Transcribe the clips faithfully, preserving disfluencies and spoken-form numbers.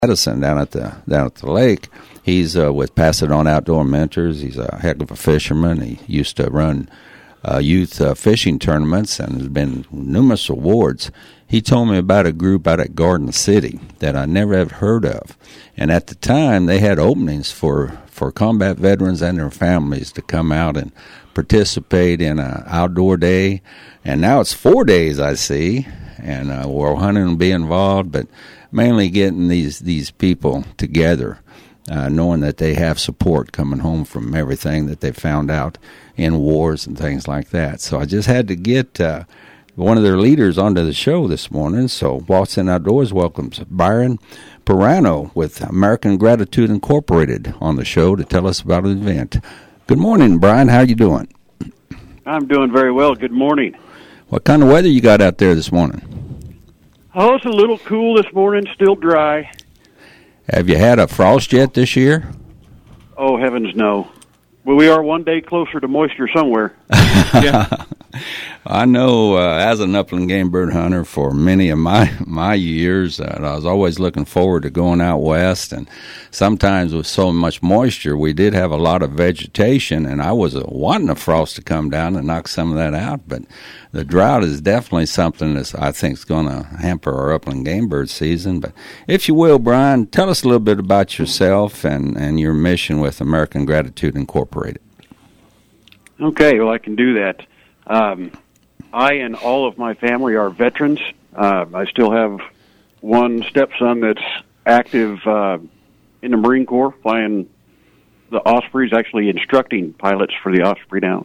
Edison down at the down at the lake. He's uh, with Pass It On Outdoor Mentors. He's a heck of a fisherman. He used to run uh, youth uh, fishing tournaments and has been numerous awards. He told me about a group out at Garden City that I never have heard of. And at the time, they had openings for, for combat veterans and their families to come out and participate in an outdoor day. And now it's four days, I see, and uh, World Hunting will be involved, but mainly getting these, these people together, uh, knowing that they have support coming home from everything that they found out in wars and things like that. So I just had to get uh, one of their leaders onto the show this morning. So Watson Outdoors welcomes Byron Pirano with American Gratitude Incorporated on the show to tell us about the event. Good morning, Brian. How you doing? I'm doing very well. Good morning. What kind of weather you got out there this morning? Oh, it's a little cool this morning, still dry. Have you had a frost yet this year? Oh, heavens no. Well, we are one day closer to moisture somewhere. Yeah. I know uh, as an upland game bird hunter for many of my, my years, uh, I was always looking forward to going out west, and sometimes with so much moisture, we did have a lot of vegetation, and I was uh, wanting a frost to come down and knock some of that out, but the drought is definitely something that I think is going to hamper our upland game bird season. But if you will, Brian, tell us a little bit about yourself and, and your mission with American Gratitude Incorporated. Okay, well, I can do that. Um, I and all of my family are veterans. Uh, I still have one stepson that's active uh, in the Marine Corps, flying the Ospreys, actually instructing pilots for the Osprey now.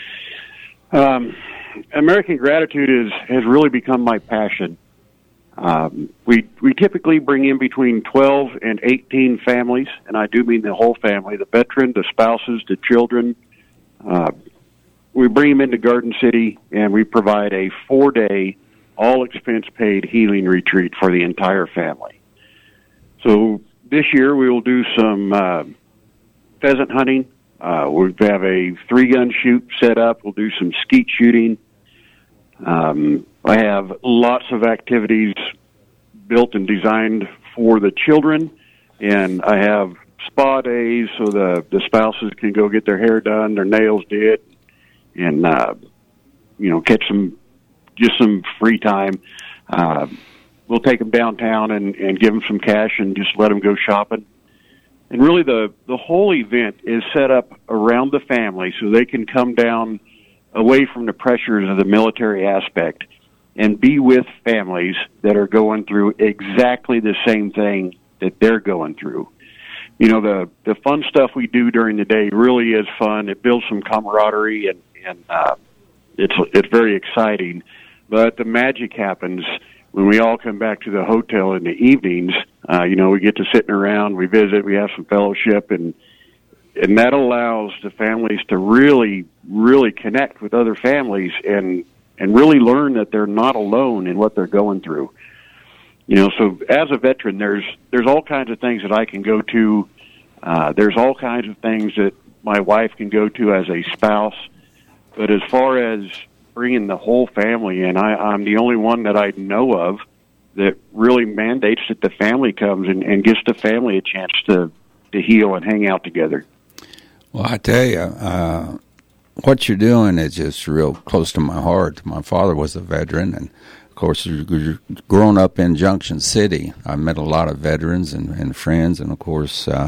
Um, American Gratitude is, has really become my passion. Um, we we typically bring in between twelve and eighteen families, and I do mean the whole family, the veteran, the spouses, the children. Uh, we bring them into Garden City, and we provide a four-day, all-expense-paid healing retreat for the entire family. So this year we will do some uh, pheasant hunting. Uh, we have a three-gun shoot set up. We'll do some skeet shooting. Um, I have lots of activities built and designed for the children, and I have spa days so the, the spouses can go get their hair done, their nails did, and, uh, you know, catch some, just some free time. Uh, we'll take them downtown and, and give them some cash and just let them go shopping. And really the, the whole event is set up around the family so they can come down away from the pressures of the military aspect and be with families that are going through exactly the same thing that they're going through. You know, the, the fun stuff we do during the day really is fun. It builds some camaraderie, and, and uh, it's it's very exciting. But the magic happens when we all come back to the hotel in the evenings. Uh, you know, we get to sitting around, we visit, we have some fellowship, and and that allows the families to really, really connect with other families and and really learn that they're not alone in what they're going through. You know, so as a veteran, there's there's all kinds of things that I can go to. Uh, there's all kinds of things that my wife can go to as a spouse. But as far as bringing the whole family in, I, I'm the only one that I know of that really mandates that the family comes and, and gives the family a chance to, to heal and hang out together. Well, I tell you, uh, what you're doing is just real close to my heart. My father was a veteran, and of course, growing up in Junction City, I met a lot of veterans and, and friends, and of course, uh,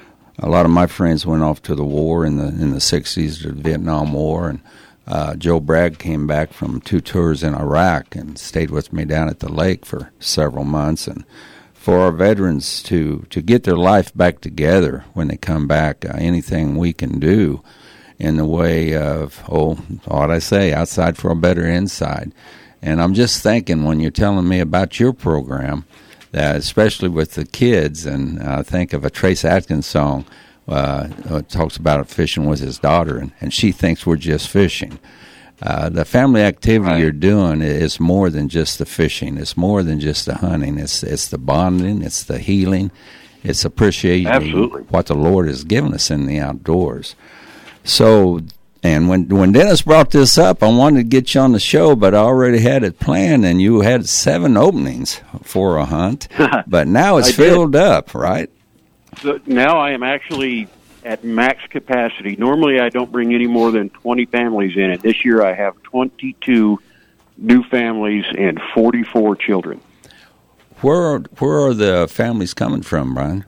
a lot of my friends went off to the war in the in the sixties, the Vietnam War, and uh, Joe Bragg came back from two tours in Iraq and stayed with me down at the lake for several months. And for our veterans to, to get their life back together when they come back, uh, anything we can do in the way of, oh, what I say, outside for a better inside. And I'm just thinking when you're telling me about your program, that especially with the kids, and I uh, think of a Trace Atkins song, uh, it talks about fishing with his daughter, and, and she thinks we're just fishing. Uh, the family activity right. you're doing is more than just the fishing. It's more than just the hunting. It's it's the bonding. It's the healing. It's appreciating Absolutely. what the Lord has given us in the outdoors. So And when when Dennis brought this up, I wanted to get you on the show, but I already had it planned, and you had seven openings for a hunt. But now it's filled up, right? So now I am actually at max capacity. Normally I don't bring any more than twenty families in, and this year I have twenty-two new families and forty-four children. Where where are the families coming from, Brian?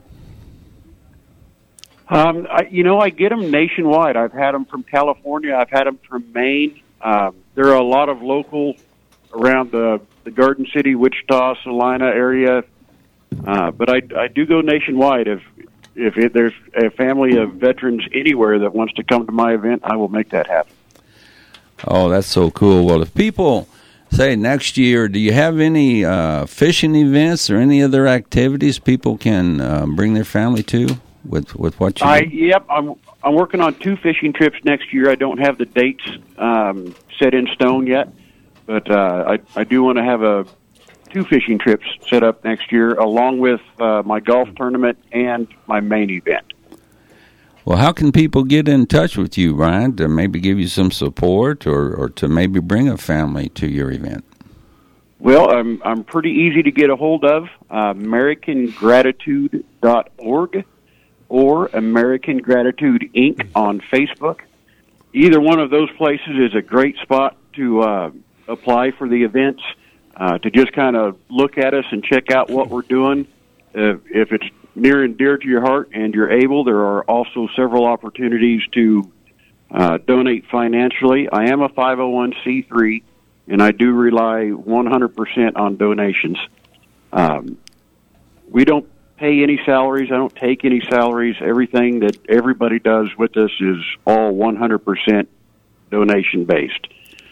Um, I, you know, I get them nationwide. I've had them from California. I've had them from Maine. Um, there are a lot of local around the, the Garden City, Wichita, Salina area. Uh, but I, I do go nationwide. If if it, there's a family of veterans anywhere that wants to come to my event, I will make that happen. Oh, that's so cool. Well, if people say next year, do you have any uh, fishing events or any other activities people can uh, bring their family to? With with what you I do? Yep, I'm I'm working on two fishing trips next year. I don't have the dates um, set in stone yet, but uh, I I do want to have a two fishing trips set up next year, along with uh, my golf tournament and my main event. Well, how can people get in touch with you, Ryan, to maybe give you some support, or, or to maybe bring a family to your event? Well, I'm I'm pretty easy to get a hold of. Uh, American Gratitude dot org. Or American Gratitude Incorporated on Facebook. Either one of those places is a great spot to uh, apply for the events, uh, to just kind of look at us and check out what we're doing. Uh, if it's near and dear to your heart and you're able, there are also several opportunities to uh, donate financially. I am a five oh one c three, and I do rely one hundred percent on donations. Um, we don't pay any salaries. I don't take any salaries. Everything that everybody does with us is all one hundred percent donation-based.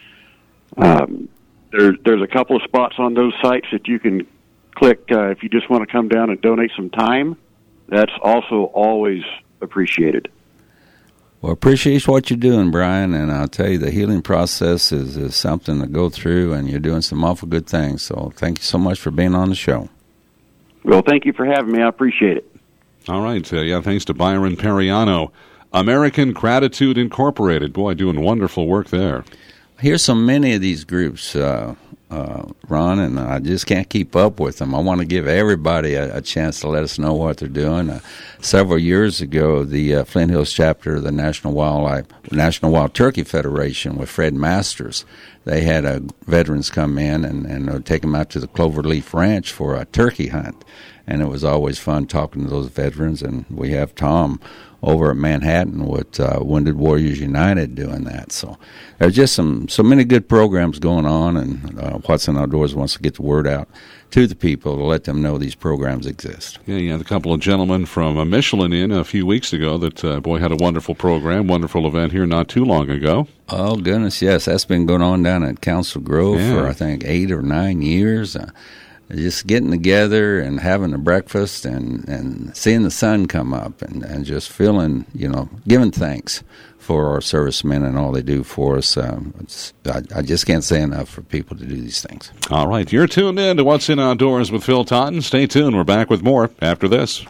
Um, there, there's a couple of spots on those sites that you can click uh, if you just want to come down and donate some time. That's also always appreciated. Well, appreciate what you're doing, Brian, and I'll tell you the healing process is, is something to go through, and you're doing some awful good things. So thank you so much for being on the show. Well, thank you for having me. I appreciate it. All right. Uh, yeah, thanks to Byron Periano. American Gratitude Incorporated. Boy, doing wonderful work there. Here's so many of these groups, uh, uh, Ron, and I just can't keep up with them. I want to give everybody a, a chance to let us know what they're doing. Uh, several years ago, the uh, Flint Hills chapter of the National Wildlife, National Wild Turkey Federation with Fred Masters, they had uh, veterans come in and, and uh, take them out to the Cloverleaf Ranch for a turkey hunt. And it was always fun talking to those veterans. And we have Tom over at Manhattan with uh, Wounded Warriors United doing that. So there's just some so many good programs going on, and uh, Watson Outdoors wants to get the word out to the people to let them know these programs exist. Yeah, you had a couple of gentlemen from uh, Michelin in a few weeks ago that, uh, boy, had a wonderful program, wonderful event here not too long ago. Oh, goodness, yes. That's been going on down at Council Grove yeah. for, I think, eight or nine years. Uh, just getting together and having a breakfast and, and seeing the sun come up and, and just feeling, you know, giving thanks for our servicemen and all they do for us. Um, it's, I, I just can't say enough for people to do these things. All right. You're tuned in to What's in Outdoors with Phil Totten. Stay tuned. We're back with more after this.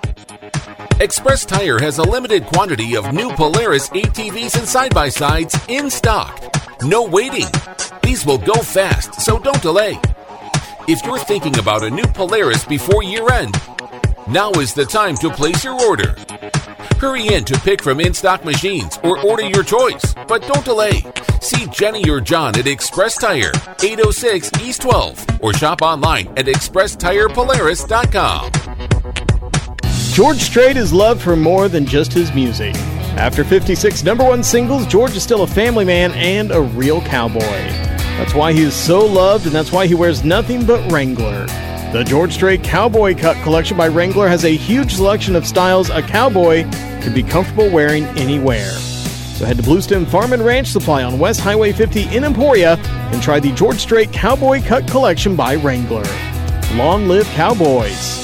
Express Tire has a limited quantity of new Polaris A T Vs and side-by-sides in stock. No waiting. These will go fast, so don't delay. If you're thinking about a new Polaris before year-end, now is the time to place your order. Hurry in to pick from in-stock machines or order your choice, but don't delay. See Jenny or John at Express Tire, eight oh six East twelfth, or shop online at express tire polaris dot com. George Strait is loved for more than just his music. After fifty-six number one singles, George is still a family man and a real cowboy. That's why he is so loved, and that's why he wears nothing but Wrangler. The George Strait Cowboy Cut collection by Wrangler has a huge selection of styles a cowboy can be comfortable wearing anywhere. So head to Bluestem Farm and Ranch Supply on West Highway fifty in Emporia and try the George Strait Cowboy Cut collection by Wrangler. Long live cowboys.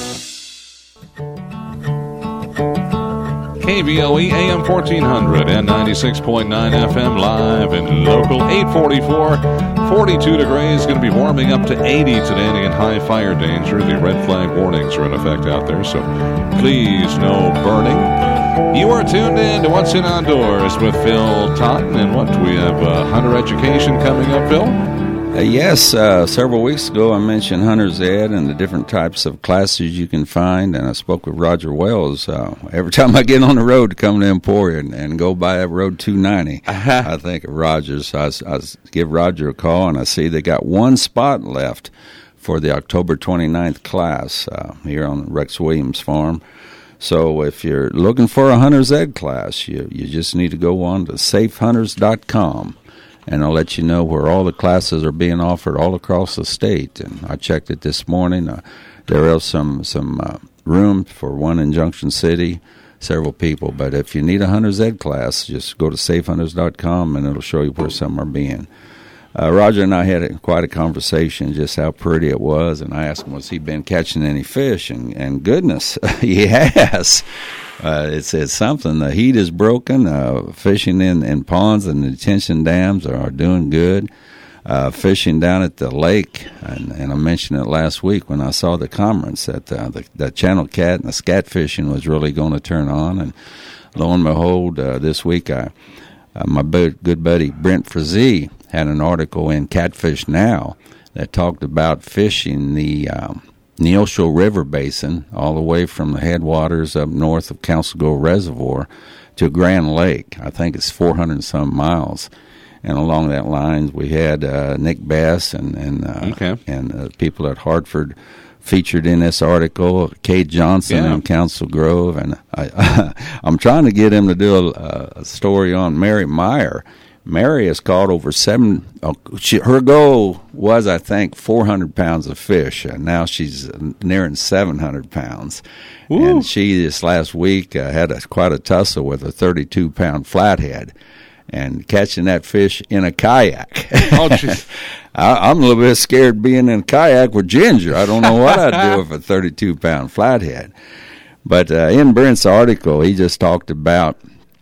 K V O E A M fourteen hundred and ninety-six point nine F M live and local eight forty-four, forty-two degrees. Going to be warming up to eighty today, and again, high fire danger. The red flag warnings are in effect out there, so please no burning You are tuned in to What's in Outdoors with Phil Totten. And what, we have uh, hunter education coming up, Phil? Uh, yes, uh, several weeks ago I mentioned Hunter's Ed and the different types of classes you can find, and I spoke with Roger Wells. Uh, every time I get on the road to come to Emporia and, and go by that Road two ninety, uh-huh. I think of Rogers. I, I give Roger a call, and I see they got one spot left for the October twenty-ninth class uh, here on Rex Williams Farm. So if you're looking for a Hunter's Ed class, you, you just need to go on to safe hunters dot com, and I'll let you know where all the classes are being offered all across the state. And I checked it this morning. Uh, there is some, some uh, room for one in Junction City, several people. But if you need a Hunter's Ed class, just go to safe hunters dot com, and it'll show you where some are being. Uh, Roger and I had a, quite a conversation, just how pretty it was, and I asked him, was he been catching any fish? And, and goodness, he has. Uh, it's, it's something. The heat is broken. Uh, fishing in, in ponds and detention dams are, are doing good. Uh, fishing down at the lake, and, and I mentioned it last week when I saw the conference that uh, the, the channel cat and the scat fishing was really going to turn on. And lo and behold, uh, this week I, uh, my bu- good buddy Brent Frazee had an article in Catfish Now that talked about fishing the um, Neosho River Basin all the way from the headwaters up north of Council Grove Reservoir to Grand Lake. I think it's four hundred and some miles. And along that line, we had uh, Nick Bass and and uh, okay. and uh, people at Hartford featured in this article. Kate Johnson yeah. in Council Grove, and I, I'm trying to get him to do a, a story on Mary Meyer. Mary has caught over seven. Uh, she, her goal was, I think, four hundred pounds of fish. And now she's nearing seven hundred pounds. Ooh. And she this last week uh, had a, quite a tussle with a thirty-two pound flathead, and catching that fish in a kayak. Oh, geez. I, I'm a little bit scared being in a kayak with Ginger. I don't know what I'd do with a thirty-two pound flathead. But uh, in Brent's article, he just talked about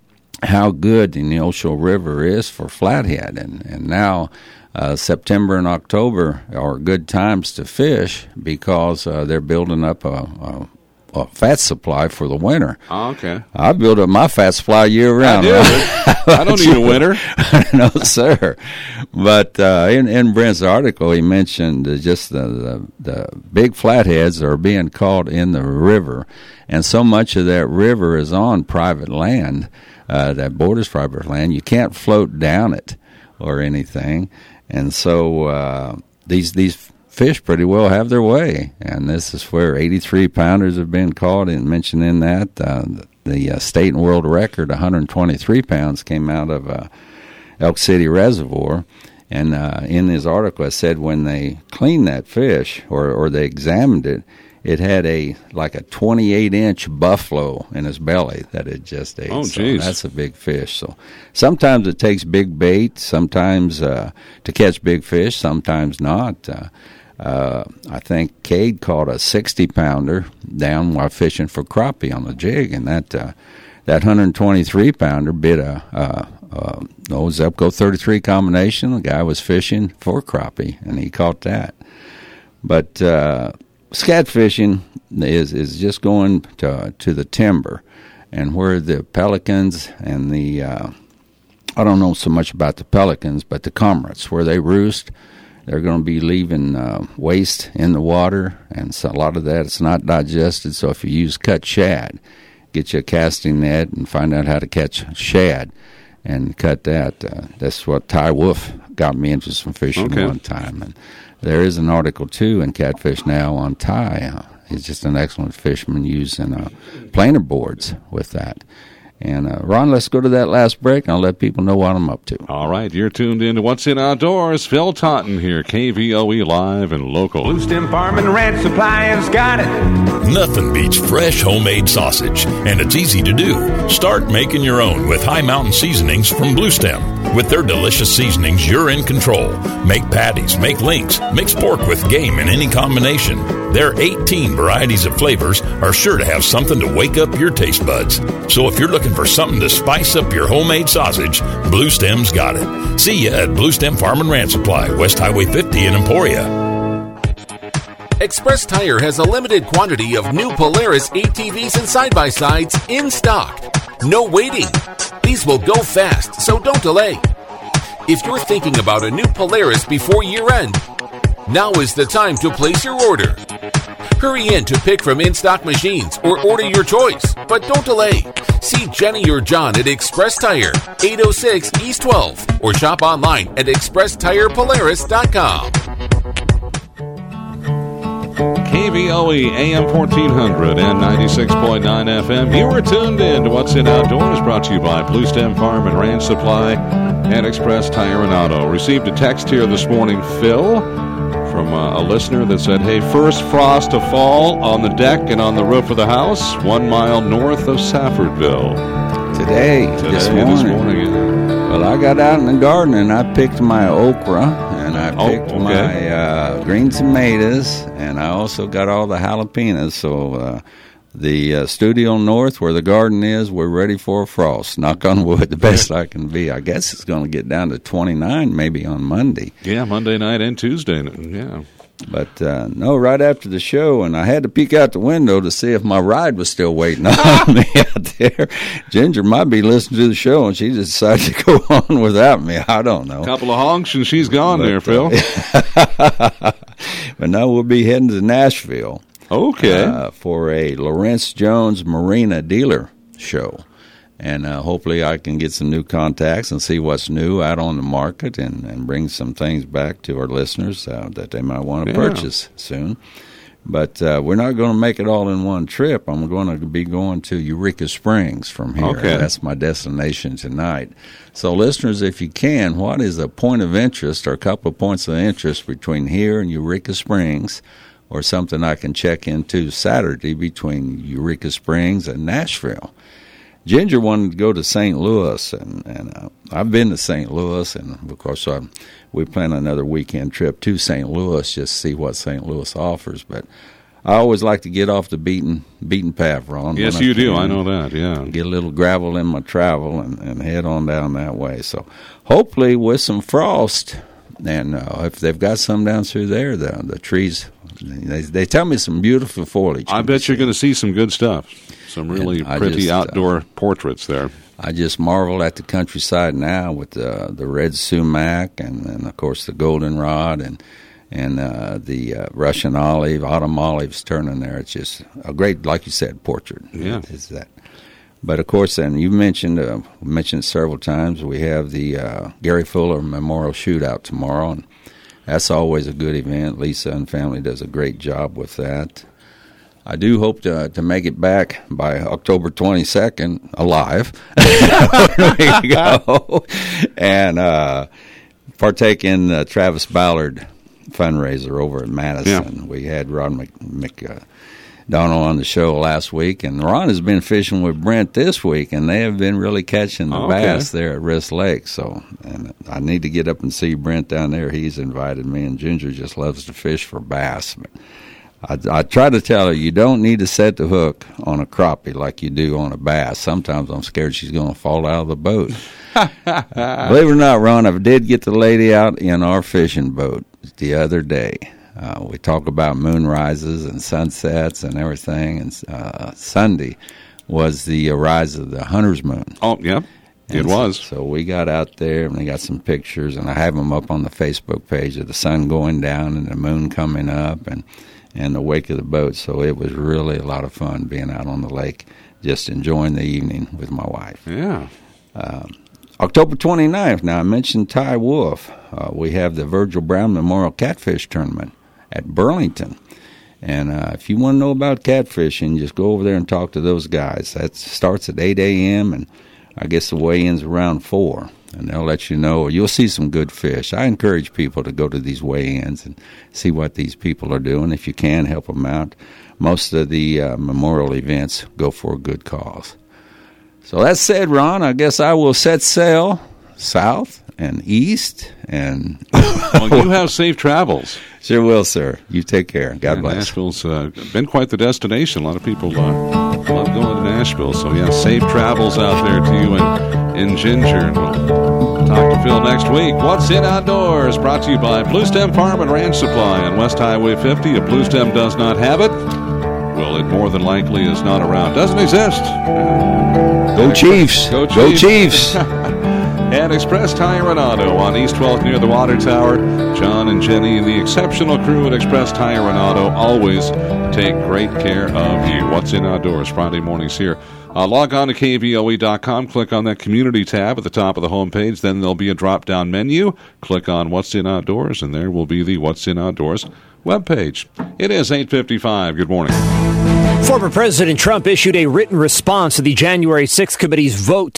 how good the Neosho River is for flathead, and and now uh, September and October are good times to fish because uh, they're building up a, a, a fat supply for the winter. Oh, okay. I build up my fat supply year round. I do. Right? I don't need a winter. No, sir. But uh, in in Brent's article, he mentioned uh, just the, the the big flatheads are being caught in the river, and so much of that river is on private land. Uh, that borders private land, you can't float down it or anything, and so uh, these these fish pretty well have their way. And this is where eighty-three pounders have been caught. And mentioned in that uh, the uh, state and world record, one hundred twenty-three pounds, came out of uh, Elk City Reservoir. And uh, in his article, I said when they cleaned that fish or or they examined it, it had a like a twenty-eight inch buffalo in his belly that it just ate. Oh, so geez. That's a big fish. So sometimes it takes big bait, sometimes uh, to catch big fish, sometimes not. Uh, uh, I think Cade caught a sixty pounder down while fishing for crappie on the jig, and that uh, that one hundred twenty-three pounder bit a uh, uh, no Zepco thirty-three combination. The guy was fishing for crappie, and he caught that. But uh, scat fishing is is just going to to the timber, and where the pelicans and the uh, I don't know so much about the pelicans, but the cormorants where they roost, they're going to be leaving uh, waste in the water, and so a lot of that is not digested. So if you use cut shad, get you a casting net and find out how to catch shad and cut that. Uh, that's what Ty Wolf got me into some fishing okay. one time. And there is an article, too, in Catfish Now on Ty. Uh, he's just an excellent fisherman using uh, planer boards with that. And, uh, Ron, let's go to that last break, and I'll let people know what I'm up to. All right, you're tuned in to What's in Outdoors. Phil Totten here, K V O E Live and Local. Bluestem Farm and Ranch Supply has got it. Nothing beats fresh homemade sausage, and it's easy to do. Start making your own with High Mountain Seasonings from Bluestem. With their delicious seasonings, you're in control. Make patties, make links, mix pork with game in any combination. Their eighteen varieties of flavors are sure to have something to wake up your taste buds. So if you're looking for something to spice up your homemade sausage, Bluestem's got it. See you at Bluestem Farm and Ranch Supply, West Highway fifty in Emporia. Express Tire has a limited quantity of new Polaris A T Vs and side-by-sides in stock. No waiting. These will go fast, so don't delay. If you're thinking about a new Polaris before year end, now is the time to place your order. Hurry in to pick from in-stock machines or order your choice, but don't delay. See Jenny or John at Express Tire, eight oh six East twelfth, or shop online at express tire polaris dot com. K V O E A M fourteen hundred and ninety-six point nine F M. You are tuned in to What's in Outdoors, brought to you by Blue Stem Farm and Ranch Supply and Express Tire and Auto. Received a text here this morning, Phil, from uh, a listener that said, hey, first frost to fall on the deck and on the roof of the house, one mile north of Saffordville. Today, Today this morning. This morning yeah. Well, I got out in the garden and I picked my okra and I Oh, picked okay. my uh, green tomatoes and I also got all the jalapenos. So uh, the uh, studio north where the garden is, we're ready for a frost. Knock on wood, the best I can be. I guess it's going to get down to twenty-nine maybe on Monday. Yeah, Monday night and Tuesday. Yeah. But, uh, no, right after the show, and I had to peek out the window to see if my ride was still waiting on me out there. Ginger might be listening to the show, and she just decided to go on without me. I don't know. A couple of honks, and she's gone But, there, Phil. Uh, but now we'll be heading to Nashville. Okay. Uh, for a Lawrence Jones Marina dealer show. And uh, hopefully I can get some new contacts and see what's new out on the market and, and bring some things back to our listeners uh, that they might want to Yeah. purchase soon. But uh, we're not going to make it all in one trip. I'm going to be going to Eureka Springs from here. Okay. That's my destination tonight. So, listeners, if you can, what is a point of interest or a couple of points of interest between here and Eureka Springs, or something I can check into Saturday between Eureka Springs and Nashville? Ginger wanted to go to Saint Louis, and, and uh, I've been to Saint Louis, and, of course, uh, we plan another weekend trip to Saint Louis just to see what Saint Louis offers. But I always like to get off the beaten beaten path, Ron. Yes, when you I do. can. I know that, yeah. Get a little gravel in my travel and, and head on down that way. So hopefully with some frost, and uh, if they've got some down through there, the, the trees, they, they tell me some beautiful foliage. I bet you're going to see some good stuff. Some really And I pretty just, uh, outdoor portraits there. I just marvel at the countryside now with the the red sumac and, and of course the goldenrod and and uh, the uh, Russian olive, autumn olives turning there. It's just a great, like you said, portrait. Yeah. Is that? But of course, and you mentioned uh, mentioned it several times. We have the uh, Gary Fuller Memorial Shootout tomorrow, and that's always a good event. Lisa and family does a great job with that. I do hope to to make it back by October twenty-second alive. There you go. And uh, partake in the Travis Ballard fundraiser over at Madison. Yeah. We had Ron Mc, Mc, uh, Donald on the show last week, and Ron has been fishing with Brent this week, and they have been really catching the Okay. bass there at Wrist Lake. So, and I need to get up and see Brent down there. He's invited me, and Ginger just loves to fish for bass. But I, I try to tell her, you don't need to set the hook on a crappie like you do on a bass. Sometimes I'm scared she's going to fall out of the boat. Believe it or not, Ron, I did get the lady out in our fishing boat the other day. Uh, we talk about moonrises and sunsets and everything, and uh, Sunday was the rise of the hunter's moon. Oh, yep. It And was. So, so we got out there, and we got some pictures, and I have them up on the Facebook page of the sun going down and the moon coming up, and and the wake of the boat. So it was really a lot of fun being out on the lake, just enjoying the evening with my wife. Yeah. Um, October twenty-ninth, now I mentioned Ty Wolf. Uh, we have the Virgil Brown Memorial Catfish Tournament at Burlington. And uh, if you want to know about catfishing, just go over there and talk to those guys. That starts at eight a.m., and I guess the weigh-in's around four. And they'll let you know. You'll see some good fish. I encourage people to go to these weigh-ins and see what these people are doing. If you can, help them out. Most of the uh, memorial events go for a good cause. So that said, Ron, I guess I will set sail south and east. And Well, you have safe travels. Sure will, sir. You take care. God Yeah, bless. Nashville's uh, been quite the destination. A lot of people uh, love going to Nashville. So, yeah, safe travels out there to you and, and Ginger. And we'll talk to Phil next week. What's in Outdoors? Brought to you by Blue Stem Farm and Ranch Supply on West Highway fifty. If Blue Stem does not have it, well, it more than likely is not around. Doesn't exist. Go Chiefs. Go Go Chiefs. Chiefs. And Express Tire and Auto on East twelfth near the Water Tower. John and Jenny and the exceptional crew at Express Tire and Auto always take great care of you. What's in Outdoors, Friday mornings here. Uh, log on to K V O E dot com, click on that community tab at the top of the homepage. Then there'll be a drop-down menu. Click on What's in Outdoors, and there will be the What's in Outdoors webpage. It is eight fifty-five. Good morning. Former President Trump issued a written response to the January sixth committee's vote